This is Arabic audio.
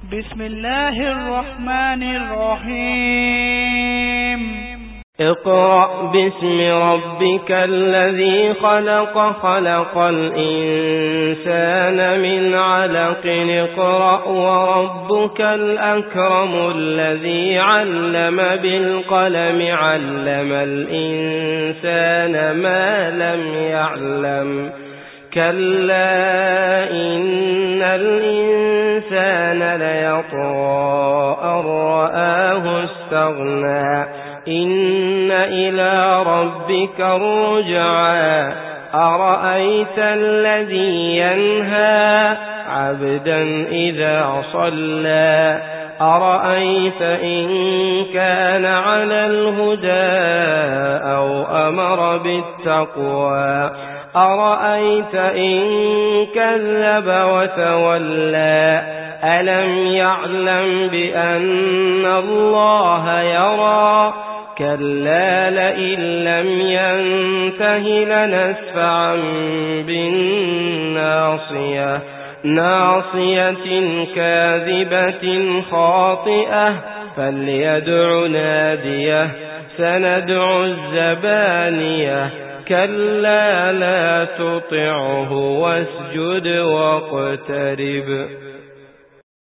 بسم الله الرحمن الرحيم اقرأ باسم ربك الذي خلق خلق الإنسان من علق اقرأ وربك الأكرم الذي علم بالقلم علم الإنسان ما لم يعلم كلا إن الإنسان ليطغى أن رآه استغنى إن إلى ربك الرجعى أرأيت الذي ينهى عبدا إذا صلى أرأيت إن كان على الهدى أو أمر بالتقوى أرأيت إن كذب وتولى ألم يعلم بأن الله يرى كلا لئن لم ينته لنسفعا بالناصية ناصية كاذبة خاطئة فليدع ناديه سندع الزبانية كلا لا تطعه واسجد واقترب